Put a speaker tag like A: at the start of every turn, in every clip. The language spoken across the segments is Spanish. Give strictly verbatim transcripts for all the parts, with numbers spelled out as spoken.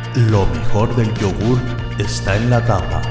A: Lo mejor del yogur está en la tapa.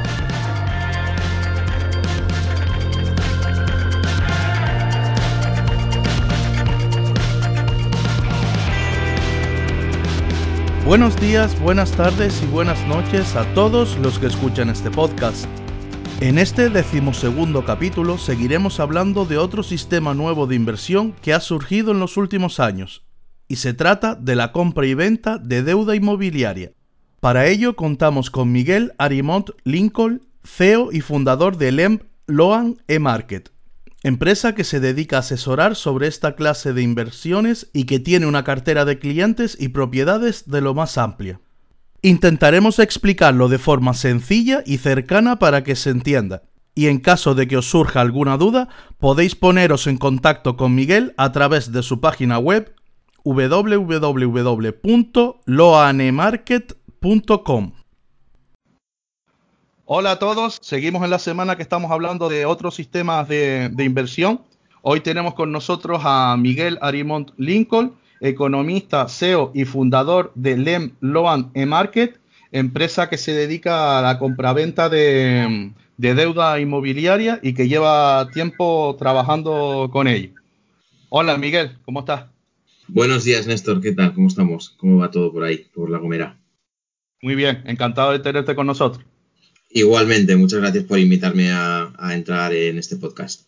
A: Buenos días, buenas tardes y buenas noches a todos los que escuchan este podcast. En este decimosegundo capítulo seguiremos hablando de otro sistema nuevo de inversión que ha surgido en los últimos años, y se trata de la compra y venta de deuda inmobiliaria. Para ello contamos con Miguel Arimont Lincoln, C E O y fundador de Lem Loan eMarket, empresa que se dedica a asesorar sobre esta clase de inversiones y que tiene una cartera de clientes y propiedades de lo más amplia. Intentaremos explicarlo de forma sencilla y cercana para que se entienda, y en caso de que os surja alguna duda, podéis poneros en contacto con Miguel a través de su página web doble u doble u doble u punto loan e market punto com. Hola a todos, seguimos en la semana que estamos hablando de otros sistemas de, de inversión. Hoy tenemos con nosotros a Miguel Arimont Lincoln, economista, C E O y fundador de Lem Loan eMarket, empresa que se dedica a la compraventa de, de deuda inmobiliaria y que lleva tiempo trabajando con ello. Hola Miguel, ¿cómo estás?
B: Buenos días, Néstor, ¿qué tal? ¿Cómo estamos? ¿Cómo va todo por ahí, por La Gomera?
A: Muy bien, encantado de tenerte con nosotros.
B: Igualmente, muchas gracias por invitarme a, a entrar en este podcast.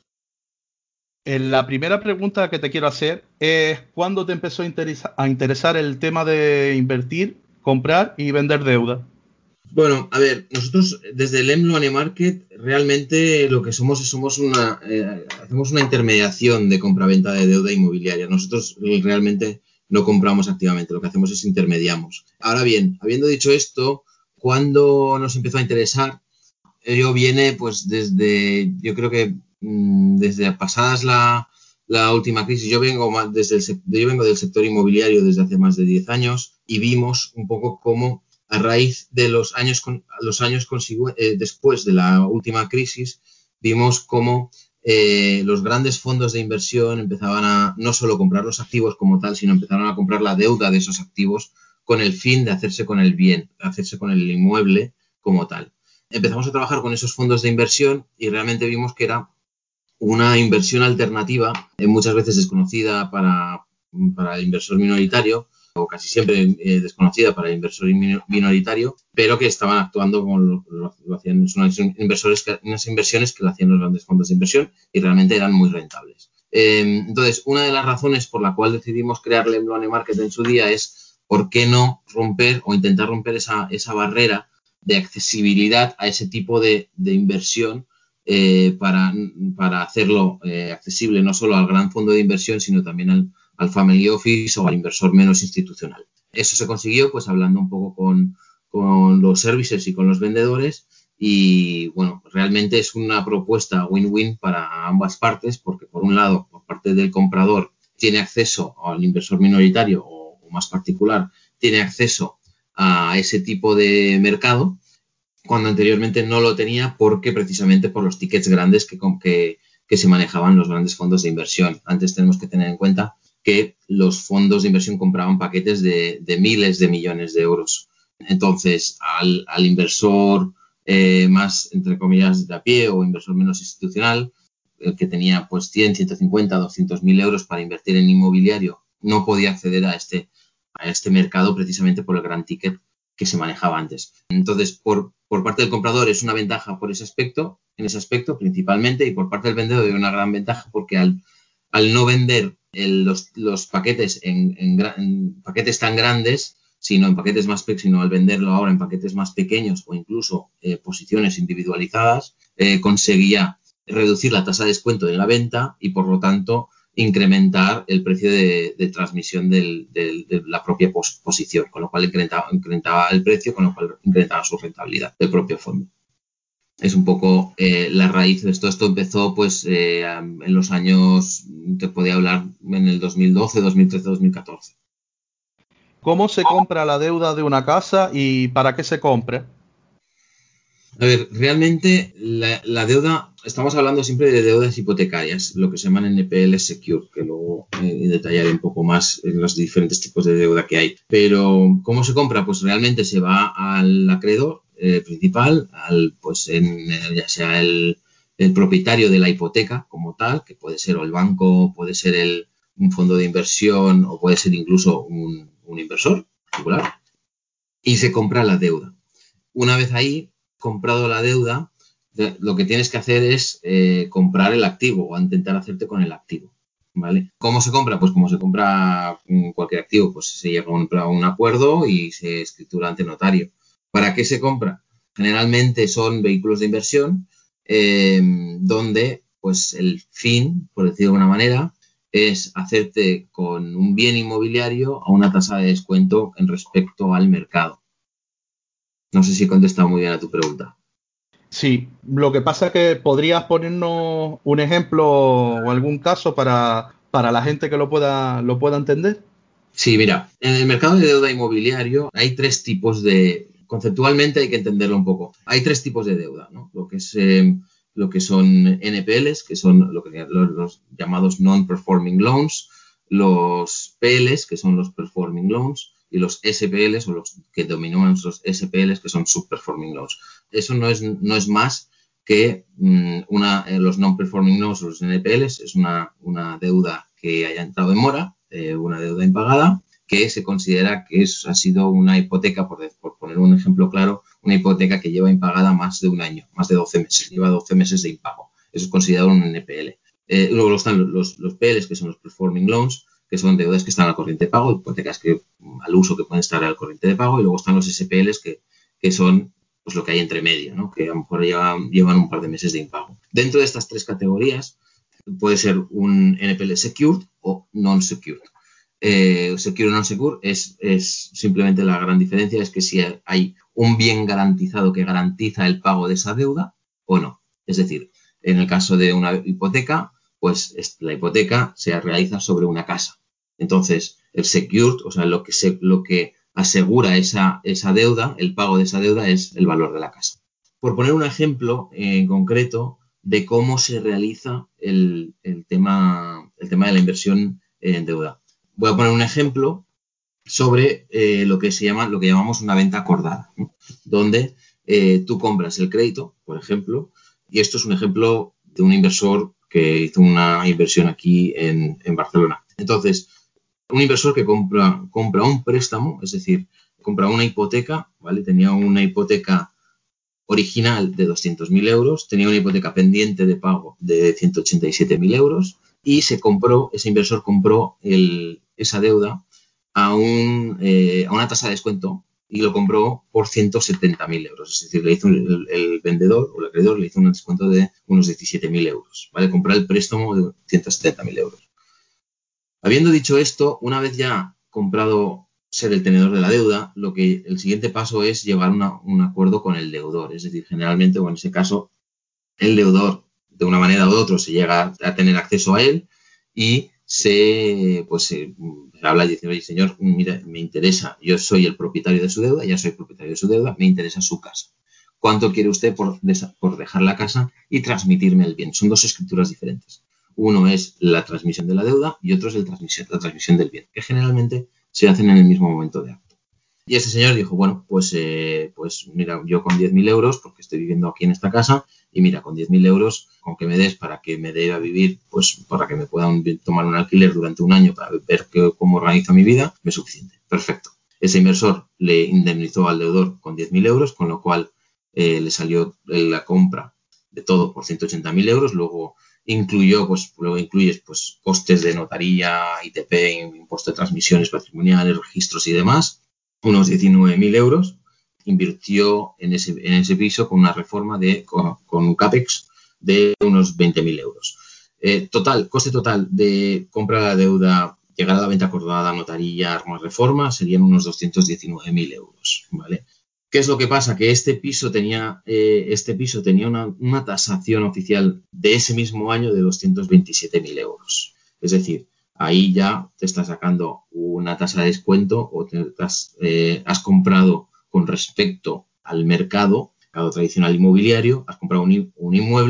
A: La primera pregunta que te quiero hacer es ¿cuándo te empezó a, interesa- a interesar el tema de invertir, comprar y vender deuda?
B: Bueno, a ver, nosotros desde Lem Loan eMarket realmente lo que somos es somos una eh, hacemos una intermediación de compraventa de deuda inmobiliaria. Nosotros realmente no compramos activamente, lo que hacemos es intermediamos. Ahora bien, habiendo dicho esto, ¿cuándo nos empezó a interesar? Ello viene pues desde, yo creo que mmm, desde pasadas la, la última crisis. Yo vengo, más desde el, yo vengo del sector inmobiliario desde hace más de diez años y vimos un poco cómo a raíz de los años, los años consigu- eh, después de la última crisis, vimos cómo eh, los grandes fondos de inversión empezaban a no solo comprar los activos como tal, sino empezaron a comprar la deuda de esos activos con el fin de hacerse con el bien, hacerse con el inmueble como tal. Empezamos a trabajar con esos fondos de inversión y realmente vimos que era una inversión alternativa, eh, muchas veces desconocida para, para el inversor minoritario, o casi siempre eh, desconocida para el inversor minoritario, pero que estaban actuando como lo, lo, lo hacían unas, inversores que, unas inversiones que lo hacían los grandes fondos de inversión y realmente eran muy rentables. Eh, entonces, una de las razones por la cual decidimos crear Lem Loan eMarket en su día es por qué no romper o intentar romper esa, esa barrera de accesibilidad a ese tipo de, de inversión eh, para, para hacerlo eh, accesible no solo al gran fondo de inversión, sino también al al family office o al inversor menos institucional. Eso se consiguió pues hablando un poco con, con los services y con los vendedores y bueno, realmente es una propuesta win-win para ambas partes porque por un lado, por parte del comprador, tiene acceso al inversor minoritario o, o más particular, tiene acceso a ese tipo de mercado cuando anteriormente no lo tenía porque precisamente por los tickets grandes que, que, que se manejaban los grandes fondos de inversión. Antes tenemos que tener en cuenta que los fondos de inversión compraban paquetes de, de miles de millones de euros. Entonces, al, al inversor eh, más, entre comillas, de a pie o inversor menos institucional, el que tenía pues cien, ciento cincuenta, doscientos mil euros para invertir en inmobiliario, no podía acceder a este, a este mercado precisamente por el gran ticket que se manejaba antes. Entonces, por, por parte del comprador es una ventaja por ese aspecto, en ese aspecto principalmente, y por parte del vendedor es una gran ventaja porque al, al no vender El, los, los paquetes en, en, en paquetes tan grandes, sino en paquetes más pequeños, sino al venderlo ahora en paquetes más pequeños o incluso eh, posiciones individualizadas, eh, conseguía reducir la tasa de descuento en la venta y por lo tanto incrementar el precio de, de transmisión del, del, de la propia pos, posición, con lo cual incrementaba, incrementaba el precio, con lo cual incrementaba su rentabilidad del propio fondo. Es un poco eh, la raíz de esto. Esto empezó pues eh, en los años, te podía hablar en el dos mil doce, dos mil trece, dos mil catorce.
A: ¿Cómo se compra la deuda de una casa y para qué se compra?
B: A ver, realmente la, la deuda estamos hablando siempre de deudas hipotecarias, lo que se llaman N P L Secure, que luego eh, detallaré un poco más en los diferentes tipos de deuda que hay. Pero, ¿cómo se compra? Pues realmente se va al acreedor eh, principal, al, pues en, ya sea el, el propietario de la hipoteca como tal, que puede ser o el banco, puede ser el, un fondo de inversión o puede ser incluso un, un inversor particular, y se compra la deuda. Una vez ahí, comprado la deuda, lo que tienes que hacer es eh, comprar el activo o intentar hacerte con el activo, ¿vale? ¿Cómo se compra? Pues como se compra cualquier activo, pues se llega a un acuerdo y se escritura ante notario. ¿Para qué se compra? Generalmente son vehículos de inversión eh, donde pues el fin, por decirlo de alguna manera, es hacerte con un bien inmobiliario a una tasa de descuento en respecto al mercado. No sé si he contestado muy bien a tu pregunta.
A: Sí, lo que pasa es que podrías ponernos un ejemplo o algún caso para, para la gente que lo pueda, lo pueda entender.
B: Sí, mira, en el mercado de deuda inmobiliario hay tres tipos de, conceptualmente hay que entenderlo un poco. Hay tres tipos de deuda, ¿no? Lo que es eh, lo que son N P Ls, que son lo que, los, los llamados non-performing loans, los P Ls, que son los performing loans, y los S P Ls, o los que dominamos los S P Ls, que son subperforming loans. Eso no es, no es más que mmm, una, eh, los non-performing loans, los N P Ls, es una, una deuda que haya entrado en mora, eh, una deuda impagada, que se considera que es, ha sido una hipoteca, por, por poner un ejemplo claro, una hipoteca que lleva impagada más de un año, más de doce meses, lleva doce meses de impago. Eso es considerado un N P L. Eh, luego están los, los P Ls, que son los performing loans, que son deudas que están al corriente de pago, hipotecas que al uso que pueden estar al corriente de pago, y luego están los S P Ls, que, que son pues lo que hay entre medio, ¿no? Que a lo mejor llevan, llevan un par de meses de impago. Dentro de estas tres categorías puede ser un N P L secured o non-secured. Eh, secure o non-secure es, es simplemente la gran diferencia, es que si hay un bien garantizado que garantiza el pago de esa deuda o no. Es decir, en el caso de una hipoteca, pues la hipoteca se realiza sobre una casa. Entonces, el secured, o sea, lo que, se, lo que asegura esa, esa deuda, el pago de esa deuda es el valor de la casa. Por poner un ejemplo en concreto de cómo se realiza el, el, tema, el tema de la inversión en deuda. Voy a poner un ejemplo sobre eh, lo que se llama, lo que llamamos una venta acordada, ¿no? Donde eh, tú compras el crédito, por ejemplo, y esto es un ejemplo de un inversor que hizo una inversión aquí en, en Barcelona. Entonces, un inversor que compra, compra un préstamo, es decir, compra una hipoteca, ¿vale? Tenía una hipoteca original de doscientos mil euros, tenía una hipoteca pendiente de pago de ciento ochenta y siete mil euros y se compró, ese inversor compró el, esa deuda a, un, eh, a una tasa de descuento y lo compró por ciento setenta mil euros. Es decir, le hizo el, el vendedor o el acreedor le hizo un descuento de unos diecisiete mil euros, ¿vale? Comprar el préstamo de ciento setenta mil euros. Habiendo dicho esto, una vez ya comprado ser el tenedor de la deuda, lo que el siguiente paso es llevar una, un acuerdo con el deudor. Es decir, generalmente, o en ese caso, el deudor, de una manera u otra, se llega a tener acceso a él y se, pues, se habla y dice, oye, señor, mira, me interesa, yo soy el propietario de su deuda, ya soy propietario de su deuda, me interesa su casa. ¿Cuánto quiere usted por, por dejar la casa y transmitirme el bien? Son dos escrituras diferentes. Uno es la transmisión de la deuda y otro es el transmisión, la transmisión del bien, que generalmente se hacen en el mismo momento de acto. Y ese señor dijo, bueno, pues, eh, pues mira, yo con diez mil euros, porque estoy viviendo aquí en esta casa, y mira, con diez mil euros, con que me des para que me dé a vivir, pues para que me puedan tomar un alquiler durante un año para ver que, cómo organizo mi vida, me es suficiente. Perfecto. Ese inversor le indemnizó al deudor con diez mil euros, con lo cual eh, le salió la compra de todo por ciento ochenta mil euros, luego incluyó, pues, luego incluyes pues, costes de notaría, I T P, impuesto de transmisiones patrimoniales, registros y demás, unos diecinueve mil euros, invirtió en ese, en ese piso con una reforma de, con, con un CAPEX de unos veinte mil euros. Eh, total, coste total de compra de la deuda, llegar a la venta acordada, notaría, armas, reforma, serían unos doscientos diecinueve mil euros, ¿vale? ¿Qué es lo que pasa? Que este piso tenía, eh, este piso tenía una, una tasación oficial de ese mismo año de doscientos veintisiete mil euros. Es decir, ahí ya te está sacando una tasa de descuento o te has, eh, has comprado con respecto al mercado, mercado tradicional inmobiliario, has comprado un, un inmueble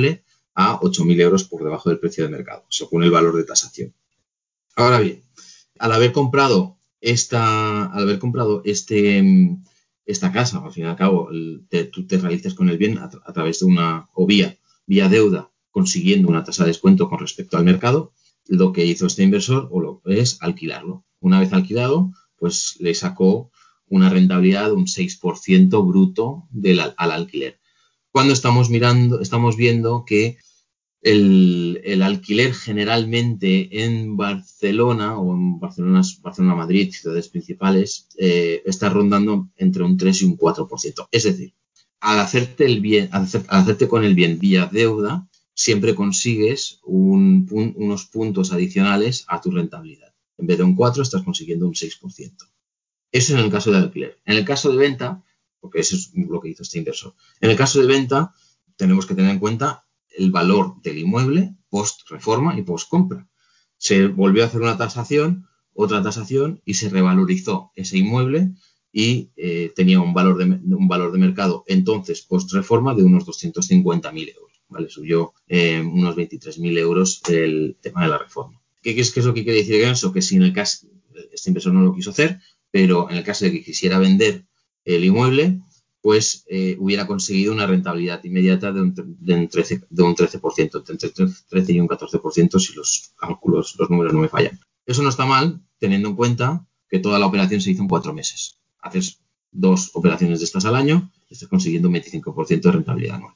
B: a ocho mil euros por debajo del precio de mercado, según el valor de tasación. Ahora bien, al haber comprado esta, al haber comprado este, esta casa, al fin y al cabo, te, tú te realizas con el bien a, a través de una, o vía, vía deuda, consiguiendo una tasa de descuento con respecto al mercado, lo que hizo este inversor o lo es alquilarlo. Una vez alquilado, pues le sacó una rentabilidad de un seis por ciento bruto del, al alquiler. Cuando estamos mirando, estamos viendo que el, el alquiler generalmente en Barcelona o en Barcelona, Barcelona Madrid, ciudades principales, eh, está rondando entre un tres y un cuatro por ciento. Es decir, al hacerte el bien, al, hacer, al hacerte con el bien vía deuda, siempre consigues un, un, unos puntos adicionales a tu rentabilidad. En vez de un cuatro, estás consiguiendo un seis por ciento. Eso en el caso de alquiler. En el caso de venta, porque eso es lo que hizo este inversor, en el caso de venta tenemos que tener en cuenta el valor del inmueble post-reforma y post-compra. Se volvió a hacer una tasación, otra tasación, y se revalorizó ese inmueble y eh, tenía un valor, de, un valor de mercado entonces post-reforma de unos doscientos cincuenta mil euros. ¿Vale? Subió eh, unos veintitrés mil euros el tema de la reforma. ¿Qué, qué, es, ¿Qué es lo que quiere decir con eso? Que si en el caso, este inversor no lo quiso hacer, pero en el caso de que quisiera vender el inmueble, pues eh, hubiera conseguido una rentabilidad inmediata de un, de un, trece, de un trece por ciento, entre trece y un catorce por ciento si los cálculos, los números no me fallan. Eso no está mal, teniendo en cuenta que toda la operación se hizo en cuatro meses. Haces dos operaciones de estas al año y estás consiguiendo un veinticinco por ciento de rentabilidad anual.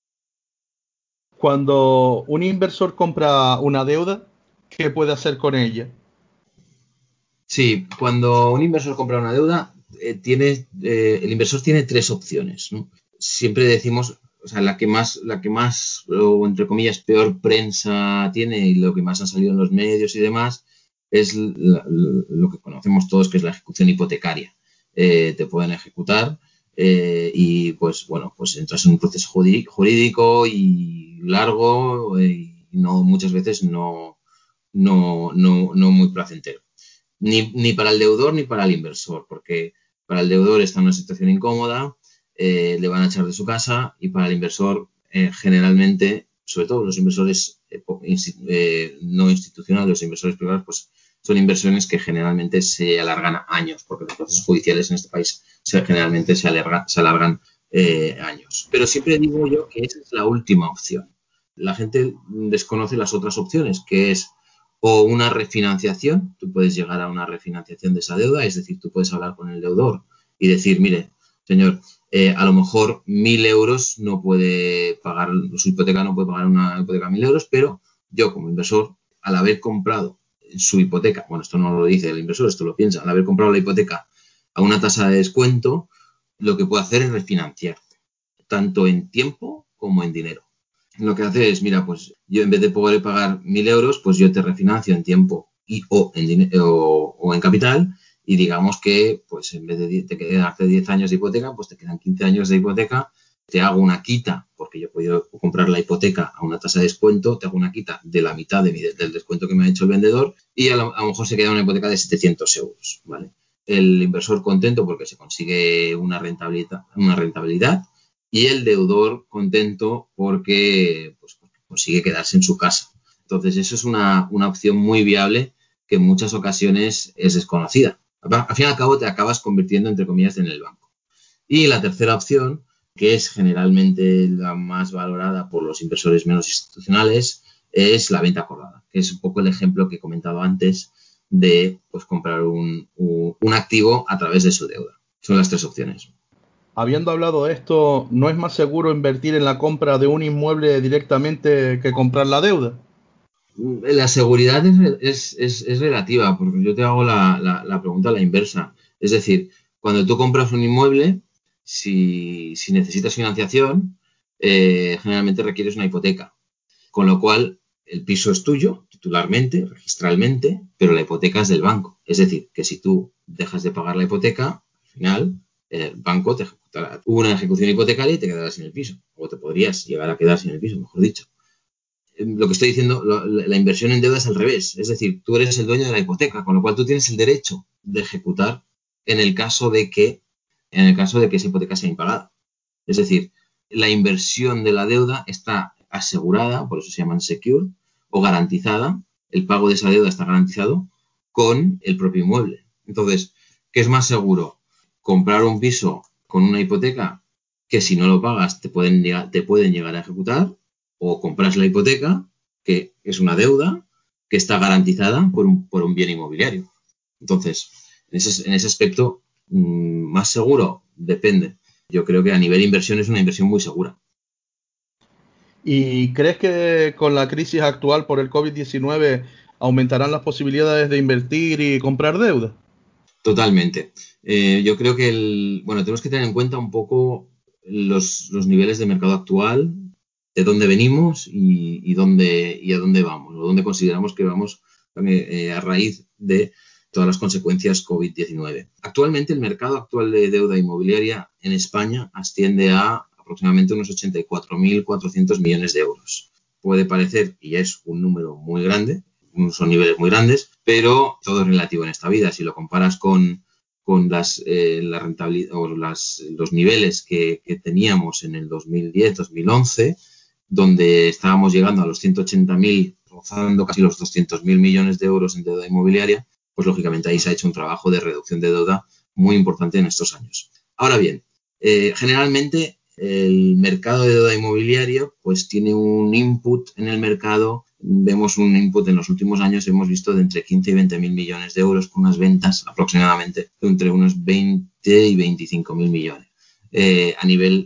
A: Cuando un inversor compra una deuda, ¿qué puede hacer con ella?
B: Sí, cuando un inversor compra una deuda, eh, tiene, eh, el inversor tiene tres opciones, ¿no? Siempre decimos, o sea, la que más, la que más, o entre comillas, peor prensa tiene y lo que más ha salido en los medios y demás, es la, lo que conocemos todos, que es la ejecución hipotecaria. Eh, te pueden ejecutar eh, y, pues, bueno, pues entras en un proceso jurídico y largo eh, y no, muchas veces no, no, no, no muy placentero. Ni, ni para el deudor ni para el inversor, porque para el deudor está en una situación incómoda, eh, le van a echar de su casa, y para el inversor eh, generalmente, sobre todo los inversores eh, eh, no institucionales, los inversores privados, pues son inversiones que generalmente se alargan años, porque los procesos judiciales en este país se, generalmente se, alarga, se alargan eh, años. Pero siempre digo yo que esa es la última opción. La gente desconoce las otras opciones, que es o una refinanciación. Tú puedes llegar a una refinanciación de esa deuda, es decir, tú puedes hablar con el deudor y decir, mire, señor, eh, a lo mejor mil euros no puede pagar, su hipoteca no puede pagar una hipoteca de mil euros, pero yo como inversor, al haber comprado su hipoteca, bueno, esto no lo dice el inversor, esto lo piensa, al haber comprado la hipoteca a una tasa de descuento, lo que puedo hacer es refinanciarte, tanto en tiempo como en dinero. Lo que hace es, mira, pues yo en vez de poder pagar mil euros, pues yo te refinancio en tiempo y o en, dinero, o, o en capital, y digamos que pues en vez de te quedarte diez años de hipoteca, pues te quedan quince años de hipoteca, te hago una quita, porque yo he podido comprar la hipoteca a una tasa de descuento, te hago una quita de la mitad de mi, del descuento que me ha hecho el vendedor, y a lo, a lo mejor se queda una hipoteca de setecientos euros, ¿vale? El inversor contento porque se consigue una rentabilidad, una rentabilidad y el deudor contento porque, pues, porque consigue quedarse en su casa. Entonces, eso es una, una opción muy viable que en muchas ocasiones es desconocida. Al fin y al cabo, te acabas convirtiendo, entre comillas, en el banco. Y la tercera opción, que es generalmente la más valorada por los inversores menos institucionales, es la venta acordada, que es un poco el ejemplo que he comentado antes de pues, comprar un, un, un activo a través de su deuda. Son las tres opciones.
A: Habiendo hablado de esto, ¿no es más seguro invertir en la compra de un inmueble directamente que comprar la deuda?
B: La seguridad es, es, es, es relativa, porque yo te hago la, la, la pregunta a la inversa. Es decir, cuando tú compras un inmueble, si, si necesitas financiación, eh, generalmente requieres una hipoteca. Con lo cual, el piso es tuyo, titularmente, registralmente, pero la hipoteca es del banco. Es decir, que si tú dejas de pagar la hipoteca, al final el banco te ejecutará una ejecución hipotecaria y te quedarás sin el piso. O te podrías llegar a quedar sin el piso, mejor dicho. Lo que estoy diciendo, lo, la inversión en deuda es al revés. Es decir, tú eres el dueño de la hipoteca, con lo cual tú tienes el derecho de ejecutar en el caso de que, en el caso de que esa hipoteca sea impagada. Es decir, la inversión de la deuda está asegurada, por eso se llaman secure, o garantizada. El pago de esa deuda está garantizado con el propio inmueble. Entonces, ¿qué es más seguro? Comprar un piso con una hipoteca que si no lo pagas te pueden, te pueden llegar a ejecutar, o compras la hipoteca, que es una deuda que está garantizada por un, por un bien inmobiliario. Entonces, en ese, en ese aspecto, mmm, más seguro depende. Yo creo que a nivel de inversión es una inversión muy segura.
A: ¿Y crees que con la crisis actual por el COVID diecinueve aumentarán las posibilidades de invertir y comprar deuda?
B: Totalmente. Eh, yo creo que, el, bueno, tenemos que tener en cuenta un poco los, los niveles de mercado actual, de dónde venimos y, y, dónde, y a dónde vamos, o dónde consideramos que vamos eh, a raíz de todas las consecuencias COVID diecinueve. Actualmente, el mercado actual de deuda inmobiliaria en España asciende a aproximadamente unos ochenta y cuatro mil cuatrocientos millones de euros. Puede parecer, y es un número muy grande, son niveles muy grandes, pero todo es relativo en esta vida. Si lo comparas con, con las, eh, la rentabilidad o las, los niveles que, que teníamos en el dos mil diez dos mil once, donde estábamos llegando a los ciento ochenta mil, rozando casi los doscientos mil millones de euros en deuda inmobiliaria, pues lógicamente ahí se ha hecho un trabajo de reducción de deuda muy importante en estos años. Ahora bien, eh, generalmente el mercado de deuda inmobiliaria pues tiene un input en el mercado. Vemos un input en los últimos años, hemos visto de entre quince y veinte mil millones de euros, con unas ventas aproximadamente de entre unos veinte y veinticinco mil millones eh, a nivel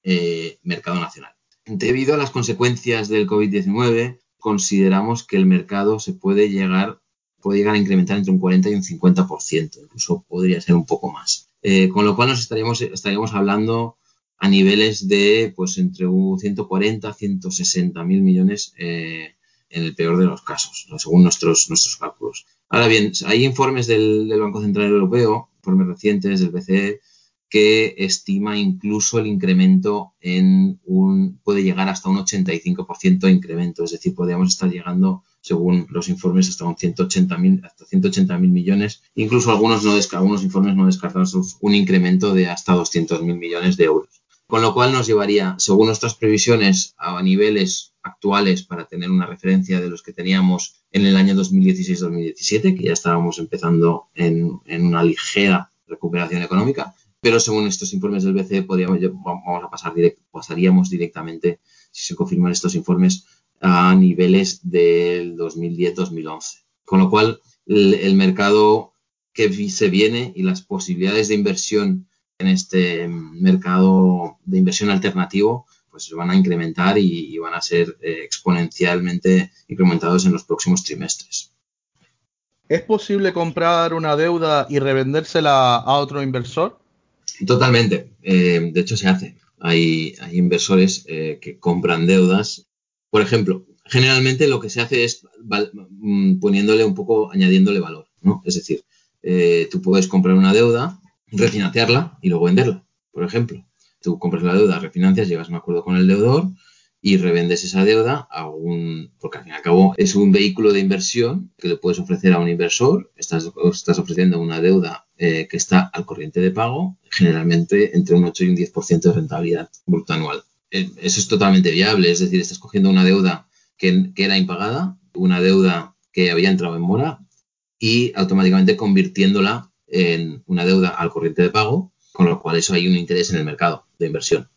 B: eh, mercado nacional. Debido a las consecuencias del COVID diecinueve, consideramos que el mercado se puede llegar, puede llegar a incrementar entre un cuarenta y un cincuenta por ciento, incluso podría ser un poco más. Eh, con lo cual nos estaríamos, estaríamos hablando a niveles de pues entre un ciento cuarenta a ciento sesenta mil millones eh, en el peor de los casos, ¿no? Según nuestros, nuestros cálculos. Ahora bien, hay informes del, del Banco Central Europeo, informes recientes del B C E, que estima incluso el incremento en un, puede llegar hasta un ochenta y cinco por ciento de incremento, es decir, podríamos estar llegando, según los informes, hasta un ciento ochenta mil, hasta ciento ochenta mil millones, incluso algunos, no algunos informes no descartan un incremento de hasta doscientos mil millones de euros. Con lo cual nos llevaría, según nuestras previsiones, a niveles actuales para tener una referencia de los que teníamos en el año dos mil dieciséis dos mil diecisiete, que ya estábamos empezando en, en una ligera recuperación económica, pero según estos informes del B C E podríamos, vamos a pasar direct, pasaríamos directamente, si se confirman estos informes, a niveles del dos mil diez dos mil once. Con lo cual, el, el mercado que se viene y las posibilidades de inversión en este mercado de inversión alternativo pues se van a incrementar y, y van a ser eh, exponencialmente incrementados en los próximos trimestres.
A: ¿Es posible comprar una deuda y revendérsela a otro inversor?
B: Totalmente. Eh, de hecho, se hace. Hay, hay inversores eh, que compran deudas. Por ejemplo, generalmente lo que se hace es val- poniéndole un poco, añadiéndole valor, ¿no? Es decir, eh, tú puedes comprar una deuda, refinanciarla y luego venderla, por ejemplo. Tú compras la deuda, refinancias, llegas a un acuerdo con el deudor y revendes esa deuda a un... Porque al fin y al cabo es un vehículo de inversión que le puedes ofrecer a un inversor. Estás, estás ofreciendo una deuda eh, que está al corriente de pago, generalmente entre un ocho y un diez por ciento de rentabilidad bruta anual. Eh, eso es totalmente viable, es decir, estás cogiendo una deuda que, que era impagada, una deuda que había entrado en mora y automáticamente convirtiéndola en una deuda al corriente de pago, con lo cual eso hay un interés en el mercado de inversión.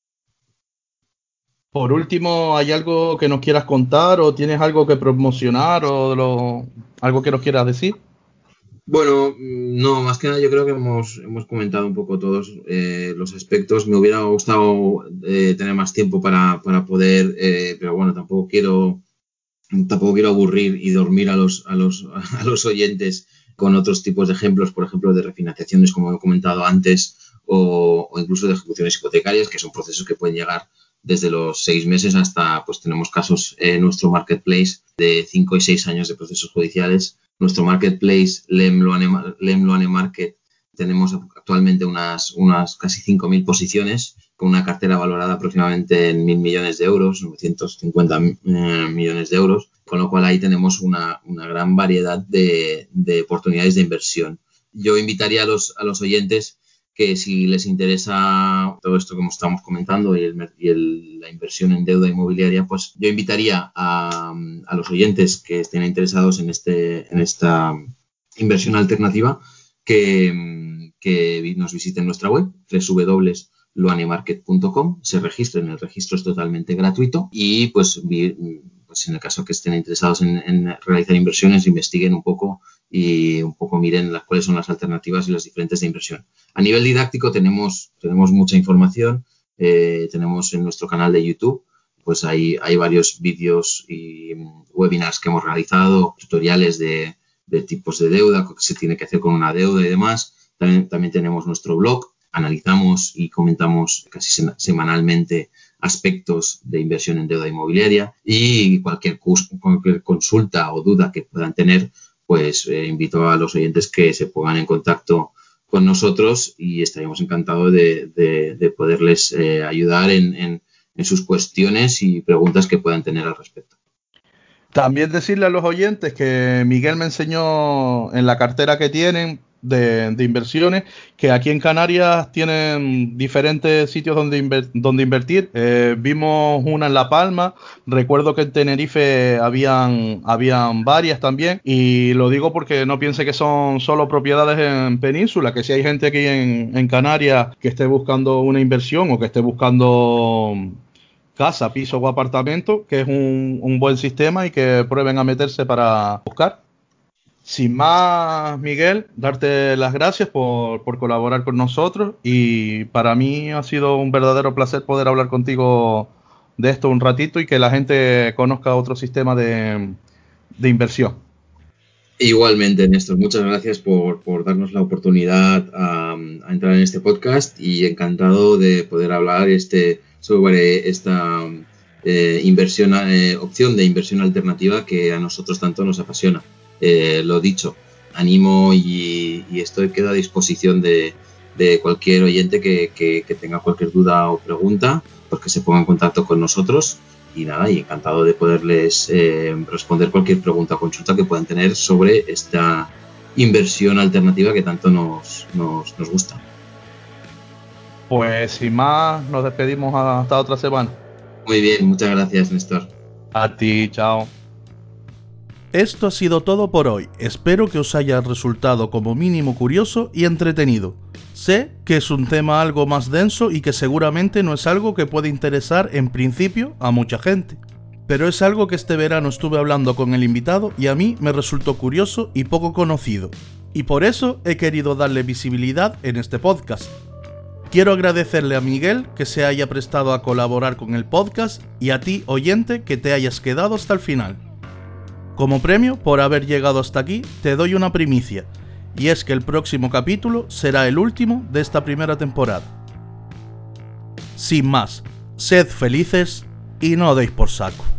A: Por último, ¿hay algo que nos quieras contar o tienes algo que promocionar o lo, algo que nos quieras decir?
B: Bueno, no, más que nada yo creo que hemos, hemos comentado un poco todos eh, los aspectos. Me hubiera gustado eh, tener más tiempo para, para poder, eh, pero bueno, tampoco quiero tampoco quiero aburrir y dormir a los, a los, a los oyentes con otros tipos de ejemplos, por ejemplo, de refinanciaciones, como he comentado antes, o, o incluso de ejecuciones hipotecarias, que son procesos que pueden llegar desde los seis meses hasta, pues tenemos casos en nuestro marketplace de cinco y seis años de procesos judiciales. Nuestro marketplace, Lemloane Market, tenemos actualmente unas, unas casi cinco mil posiciones, con una cartera valorada aproximadamente en mil millones de euros, novecientos cincuenta eh, millones de euros, con lo cual ahí tenemos una, una gran variedad de, de oportunidades de inversión. Yo invitaría a los, a los oyentes que si les interesa todo esto que estamos comentando y, el, y el, la inversión en deuda inmobiliaria, pues yo invitaría a, a los oyentes que estén interesados en, este, en esta inversión alternativa que, que nos visiten nuestra web, doble u doble u doble u punto loanemarket punto com, se registren, el registro es totalmente gratuito y pues, pues en el caso que estén interesados en, en realizar inversiones, investiguen un poco y un poco miren las, cuáles son las alternativas y las diferentes de inversión. A nivel didáctico tenemos, tenemos mucha información, eh, tenemos en nuestro canal de YouTube, pues hay, hay varios vídeos y webinars que hemos realizado, tutoriales de, de tipos de deuda, qué se tiene que hacer con una deuda y demás. También, también tenemos nuestro blog, analizamos y comentamos casi semanalmente aspectos de inversión en deuda inmobiliaria y cualquier, cualquier consulta o duda que puedan tener, pues eh, invito a los oyentes que se pongan en contacto con nosotros y estaríamos encantados de, de, de poderles eh, ayudar en, en, en sus cuestiones y preguntas que puedan tener al respecto.
A: También decirle a los oyentes que Miguel me enseñó en la cartera que tienen de, de inversiones, que aquí en Canarias tienen diferentes sitios donde, inver, donde invertir. Eh, vimos una en La Palma, recuerdo que en Tenerife habían, habían varias también, y lo digo porque no piense que son solo propiedades en Península, que si hay gente aquí en, en Canarias que esté buscando una inversión o que esté buscando casa, piso o apartamento, que es un, un buen sistema y que prueben a meterse para buscar. Sin más, Miguel, darte las gracias por, por colaborar con nosotros y para mí ha sido un verdadero placer poder hablar contigo de esto un ratito y que la gente conozca otro sistema de, de inversión.
B: Igualmente, Néstor, muchas gracias por, por darnos la oportunidad a, a entrar en este podcast y encantado de poder hablar este, sobre esta eh, inversión, eh, opción de inversión alternativa que a nosotros tanto nos apasiona. Eh, lo dicho, animo y, y estoy quedo a disposición de, de cualquier oyente que, que, que tenga cualquier duda o pregunta, pues que se ponga en contacto con nosotros y nada, y encantado de poderles eh, responder cualquier pregunta o consulta que puedan tener sobre esta inversión alternativa que tanto nos, nos, nos gusta.
A: Pues sin más, nos despedimos hasta otra semana.
B: Muy bien, muchas gracias, Néstor.
A: A ti, chao. Esto ha sido todo por hoy, espero que os haya resultado como mínimo curioso y entretenido. Sé que es un tema algo más denso y que seguramente no es algo que pueda interesar en principio a mucha gente, pero es algo que este verano estuve hablando con el invitado y a mí me resultó curioso y poco conocido, y por eso he querido darle visibilidad en este podcast. Quiero agradecerle a Miguel que se haya prestado a colaborar con el podcast y a ti, oyente, que te hayas quedado hasta el final. Como premio por haber llegado hasta aquí, te doy una primicia, y es que el próximo capítulo será el último de esta primera temporada. Sin más, sed felices y no deis por saco.